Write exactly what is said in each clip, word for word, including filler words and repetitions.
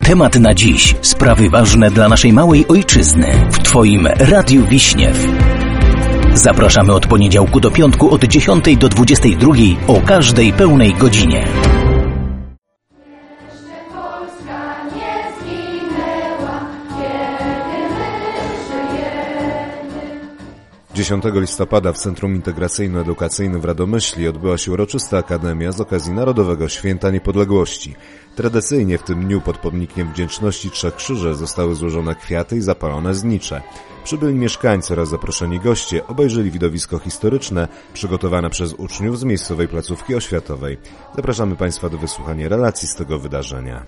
Temat na dziś. Sprawy ważne dla naszej małej ojczyzny. W Twoim Radiu Wiśniew. Zapraszamy od poniedziałku do piątku od dziesiątej do dwudziestej drugiej o każdej pełnej godzinie. dziesiątego listopada w Centrum Integracyjno-Edukacyjnym w Radomyśli odbyła się uroczysta akademia z okazji Narodowego Święta Niepodległości. Tradycyjnie w tym dniu pod pomnikiem Wdzięczności Trzech Krzyży zostały złożone kwiaty i zapalone znicze. Przybyli mieszkańcy oraz zaproszeni goście obejrzeli widowisko historyczne przygotowane przez uczniów z miejscowej placówki oświatowej. Zapraszamy Państwa do wysłuchania relacji z tego wydarzenia.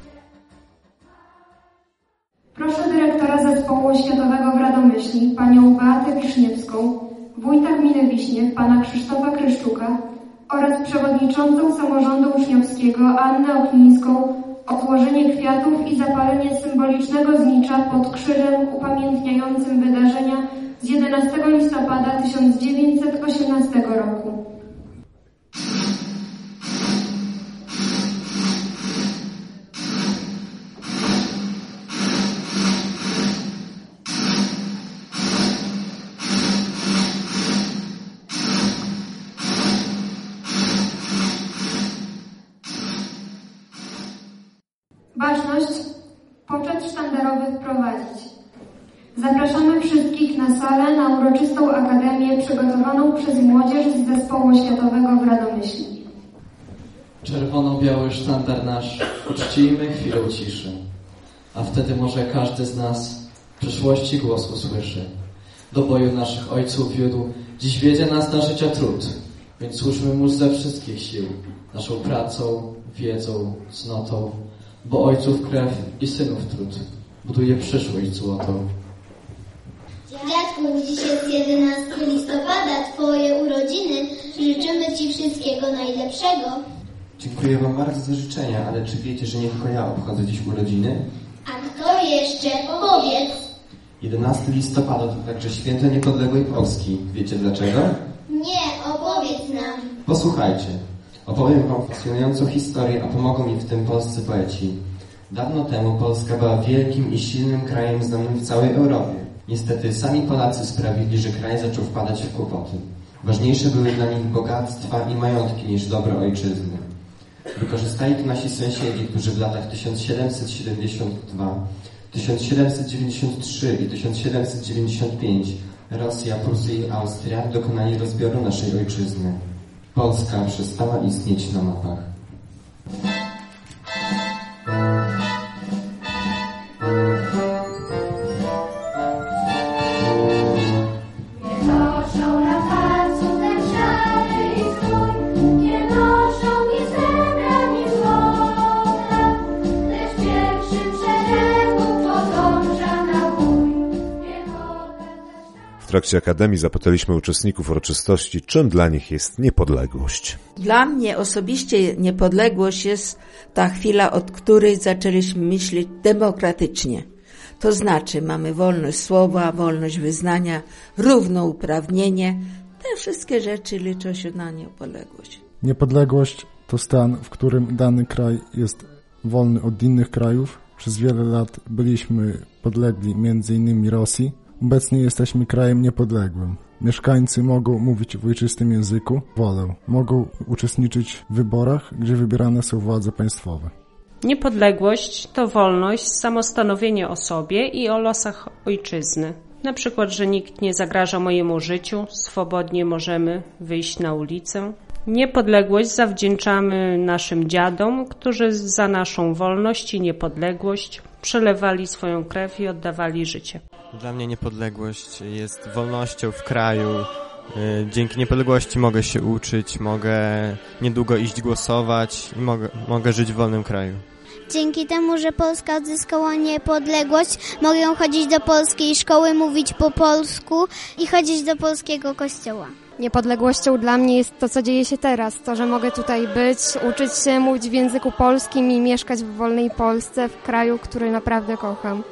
Proszę dyrektora Zespołu Oświatowego w Radomyśli, panią Beatę Wiszniewską, wójta gminy Wiśniew, pana Krzysztofa Kryszczuka oraz przewodniczącą samorządu uczniowskiego Annę Oknińską o złożenie kwiatów i zapalenie symbolicznego znicza pod krzyżem upamiętniającym wydarzenia z jedenastego listopada tysiąc dziewięćset osiemnastego roku. Ważność poczet sztandarowy wprowadzić. Zapraszamy wszystkich na salę na uroczystą akademię przygotowaną przez młodzież z Zespołu Oświatowego w Radomyśli. Czerwono-biały sztandar nasz uczcijmy chwilę ciszy, a wtedy może każdy z nas w przyszłości głos usłyszy. Do boju naszych ojców wiódł, dziś wiedzie nas na życia trud, więc służmy mu ze wszystkich sił, naszą pracą, wiedzą, cnotą, bo ojców krew i synów trud buduje przyszłość złotą. Dziadku, dziś jest jedenastego listopada, Twoje urodziny. Życzymy Ci wszystkiego najlepszego. Dziękuję Wam bardzo za życzenia, ale czy wiecie, że nie tylko ja obchodzę dziś urodziny? A kto jeszcze? Powiedz. jedenastego listopada to także święto niepodległej Polski. Wiecie dlaczego? Nie, opowiedz nam. Posłuchajcie. Opowiem Wam fascynującą historię, a pomogą mi w tym polscy poeci. Dawno temu Polska była wielkim i silnym krajem znanym w całej Europie. Niestety sami Polacy sprawili, że kraj zaczął wpadać w kłopoty. Ważniejsze były dla nich bogactwa i majątki niż dobro ojczyzny. Wykorzystali to nasi sąsiedzi, którzy w latach tysiąc siedemset siedemdziesiąt dwa, tysiąc siedemset dziewięćdziesiąt trzy i tysiąc siedemset dziewięćdziesiąt pięć Rosja, Prusy i Austria dokonali rozbioru naszej ojczyzny. Polska przestała istnieć na mapach. W trakcie akademii zapytaliśmy uczestników uroczystości, czym dla nich jest niepodległość. Dla mnie osobiście niepodległość jest ta chwila, od której zaczęliśmy myśleć demokratycznie. To znaczy mamy wolność słowa, wolność wyznania, równouprawnienie. Te wszystkie rzeczy liczą się na niepodległość. Niepodległość to stan, w którym dany kraj jest wolny od innych krajów. Przez wiele lat byliśmy podlegli między innymi Rosji. Obecnie jesteśmy krajem niepodległym. Mieszkańcy mogą mówić w ojczystym języku, wolę. Mogą uczestniczyć w wyborach, gdzie wybierane są władze państwowe. Niepodległość to wolność, samostanowienie o sobie i o losach ojczyzny. Na przykład, że nikt nie zagraża mojemu życiu, swobodnie możemy wyjść na ulicę. Niepodległość zawdzięczamy naszym dziadom, którzy za naszą wolność i niepodległość przelewali swoją krew i oddawali życie. Dla mnie niepodległość jest wolnością w kraju. Dzięki niepodległości mogę się uczyć, mogę niedługo iść głosować i mogę, mogę żyć w wolnym kraju. Dzięki temu, że Polska odzyskała niepodległość, mogę chodzić do polskiej szkoły, mówić po polsku i chodzić do polskiego kościoła. Niepodległością dla mnie jest to, co dzieje się teraz. To, że mogę tutaj być, uczyć się mówić w języku polskim i mieszkać w wolnej Polsce, w kraju, który naprawdę kocham.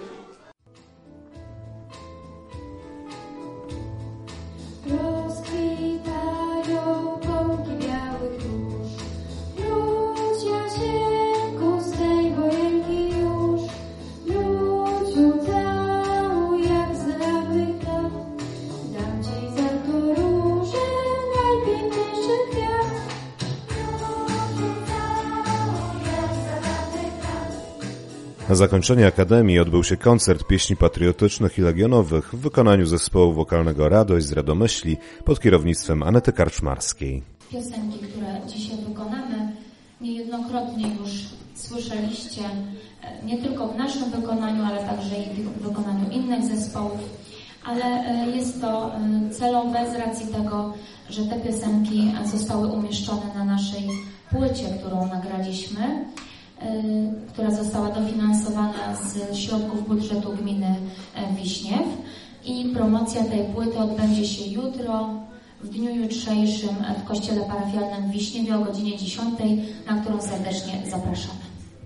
Na zakończenie Akademii odbył się koncert pieśni patriotycznych i legionowych w wykonaniu zespołu wokalnego Radość z Radomyśli pod kierownictwem Anety Karczmarskiej. Piosenki, które dzisiaj wykonamy, niejednokrotnie już słyszeliście, nie tylko w naszym wykonaniu, ale także i w wykonaniu innych zespołów, ale jest to celowe z racji tego, że te piosenki zostały umieszczone na naszej płycie, którą nagraliśmy, która została dofinansowana z środków budżetu gminy Wiśniew, i promocja tej płyty odbędzie się jutro, w dniu jutrzejszym w kościele parafialnym w Wiśniewie o godzinie dziesiątej, na którą serdecznie zapraszamy.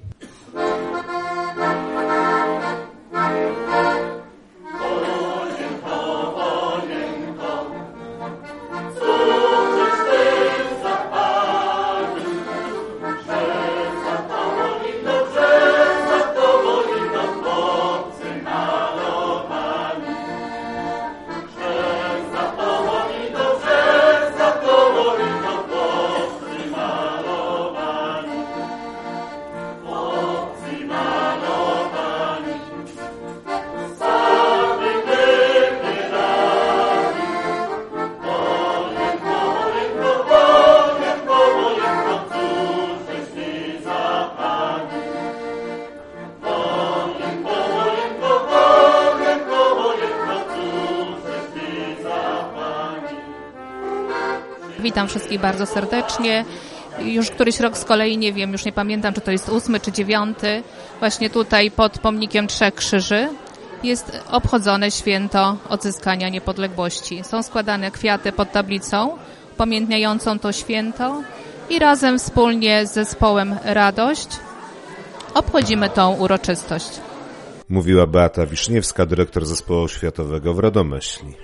Witam wszystkich bardzo serdecznie. Już któryś rok z kolei, nie wiem, już nie pamiętam, czy to jest ósmy czy dziewiąty, właśnie tutaj pod pomnikiem Trzech Krzyży jest obchodzone święto odzyskania niepodległości. Są składane kwiaty pod tablicą upamiętniającą to święto i razem wspólnie z zespołem Radość obchodzimy tą uroczystość. Mówiła Beata Wiszniewska, dyrektor zespołu oświatowego w Radomyśli.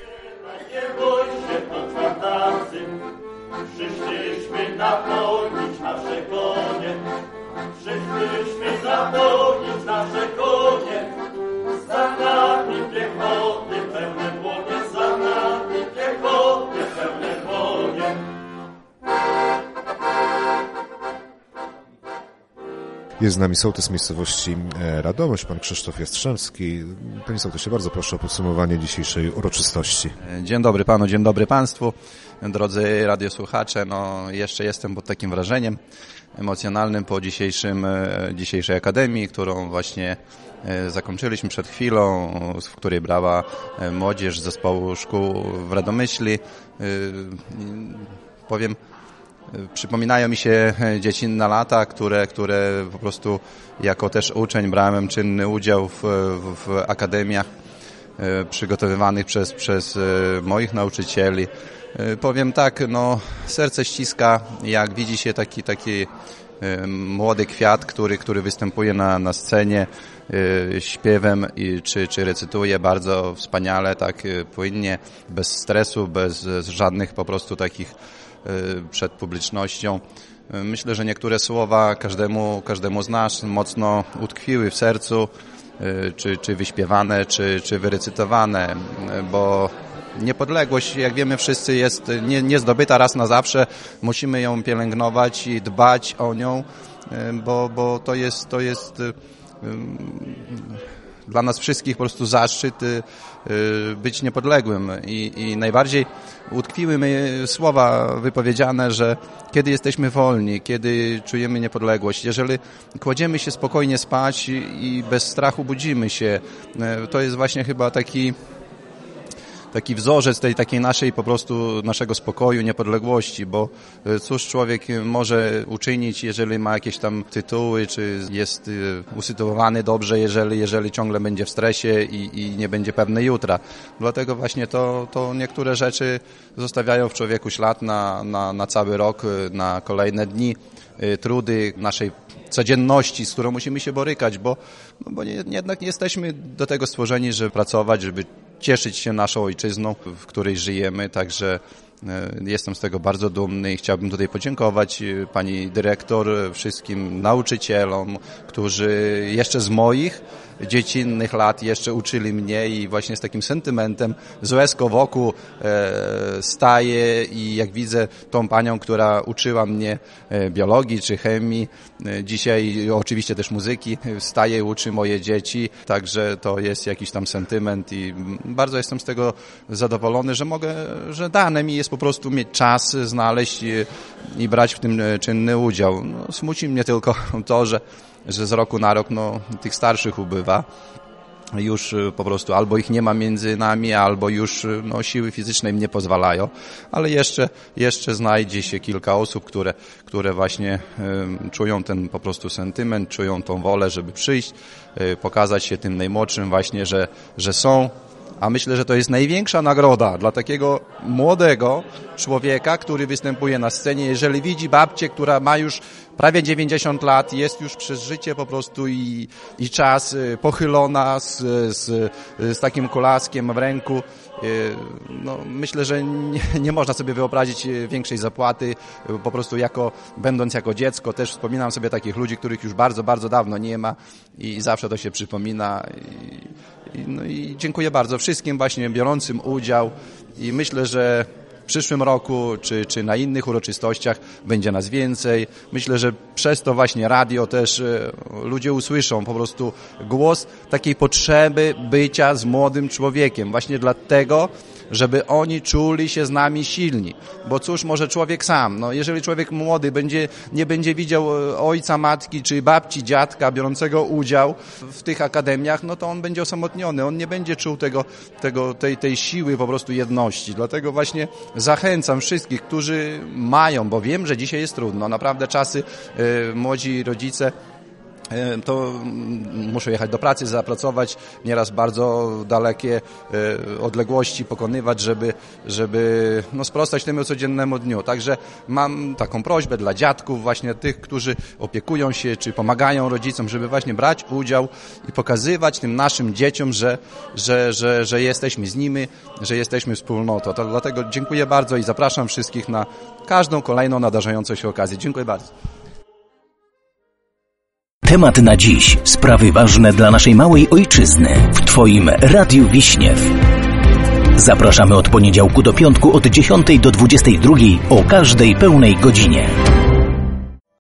Napełnić nasze konie, przyszliśmy zapełnić nasze konie, za nami piechoty pełne dłonie, za nami piechoty pełne dłonie. Jest z nami sołtys miejscowości Radomyśl, pan Krzysztof Jastrzębski. Panie sołtysie, bardzo proszę o podsumowanie dzisiejszej uroczystości. Dzień dobry panu, dzień dobry państwu. Drodzy radiosłuchacze, no jeszcze jestem pod takim wrażeniem emocjonalnym po dzisiejszym, dzisiejszej akademii, którą właśnie zakończyliśmy przed chwilą, w której brała młodzież z zespołu szkół w Radomyśli. Powiem, przypominają mi się dziecinne lata, które, które po prostu jako też uczeń brałem czynny udział w, w akademiach przygotowywanych przez, przez moich nauczycieli. Powiem tak, no serce ściska, jak widzi się taki, taki młody kwiat, który, który występuje na, na scenie śpiewem i, czy, czy recytuje bardzo wspaniale, tak płynnie, bez stresu, bez żadnych po prostu takich przed publicznością. Myślę, że niektóre słowa każdemu, każdemu z nas mocno utkwiły w sercu, czy, czy wyśpiewane, czy, czy wyrecytowane, bo niepodległość, jak wiemy wszyscy, jest nie, nie zdobyta raz na zawsze. Musimy ją pielęgnować i dbać o nią, bo, bo to jest, to jest dla nas wszystkich po prostu zaszczyt być niepodległym. I, i najbardziej utkwiły mi słowa wypowiedziane, że kiedy jesteśmy wolni, kiedy czujemy niepodległość, jeżeli kładziemy się spokojnie spać i bez strachu budzimy się, to jest właśnie chyba taki taki wzorzec tej takiej naszej po prostu naszego spokoju, niepodległości, bo cóż człowiek może uczynić, jeżeli ma jakieś tam tytuły, czy jest usytuowany dobrze, jeżeli, jeżeli ciągle będzie w stresie i, i nie będzie pewny jutra. Dlatego właśnie to, to niektóre rzeczy zostawiają w człowieku ślad na, na, na cały rok, na kolejne dni, trudy naszej codzienności, z którą musimy się borykać, bo, no bo nie, jednak nie jesteśmy do tego stworzeni, żeby pracować, żeby cieszyć się naszą ojczyzną, w której żyjemy, także jestem z tego bardzo dumny i chciałbym tutaj podziękować pani dyrektor, wszystkim nauczycielom, którzy jeszcze z moich dziecinnych lat jeszcze uczyli mnie i właśnie z takim sentymentem z łezką wokół e, staję i jak widzę tą panią, która uczyła mnie e, biologii czy chemii, e, dzisiaj oczywiście też muzyki, staje i uczy moje dzieci, także to jest jakiś tam sentyment i bardzo jestem z tego zadowolony, że mogę, że dane mi jest po prostu mieć czas, znaleźć i, i brać w tym czynny udział. No, smuci mnie tylko to, że, że z roku na rok no, tych starszych ubywa. Już po prostu albo ich nie ma między nami, albo już no, siły fizyczne im nie pozwalają, ale jeszcze, jeszcze znajdzie się kilka osób, które, które właśnie y, czują ten po prostu sentyment, czują tą wolę, żeby przyjść, y, pokazać się tym najmłodszym właśnie, że, że są. A myślę, że to jest największa nagroda dla takiego młodego człowieka, który występuje na scenie. Jeżeli widzi babcię, która ma już prawie dziewięćdziesiąt lat, jest już przez życie po prostu i, i czas pochylona z, z, z takim kolaskiem w ręku. No, myślę, że nie, nie można sobie wyobrazić większej zapłaty. Po prostu jako, będąc jako dziecko, też wspominam sobie takich ludzi, których już bardzo, bardzo dawno nie ma i zawsze to się przypomina. I, no i dziękuję bardzo wszystkim właśnie biorącym udział i myślę, że w przyszłym roku czy, czy na innych uroczystościach będzie nas więcej. Myślę, że przez to właśnie radio też ludzie usłyszą po prostu głos takiej potrzeby bycia z młodym człowiekiem. Właśnie dlatego, żeby oni czuli się z nami silni. Bo cóż może człowiek sam? No, jeżeli człowiek młody będzie, nie będzie widział ojca, matki czy babci, dziadka biorącego udział w tych akademiach, no to on będzie osamotniony. On nie będzie czuł tego, tego, tej, tej siły po prostu jedności. Dlatego właśnie zachęcam wszystkich, którzy mają, bo wiem, że dzisiaj jest trudno. Naprawdę czasy, yy, młodzi rodzice to muszą jechać do pracy, zapracować, nieraz bardzo dalekie odległości pokonywać, żeby, żeby no, sprostać temu codziennemu dniu. Także mam taką prośbę dla dziadków, właśnie tych, którzy opiekują się, czy pomagają rodzicom, żeby właśnie brać udział i pokazywać tym naszym dzieciom, że, że, że, że jesteśmy z nimi, że jesteśmy wspólnotą. To dlatego dziękuję bardzo i zapraszam wszystkich na każdą kolejną nadarzającą się okazję. Dziękuję bardzo. Temat na dziś. Sprawy ważne dla naszej małej ojczyzny. W Twoim Radiu Wiśniew. Zapraszamy od poniedziałku do piątku od dziesiątej do dwudziestej drugiej o każdej pełnej godzinie.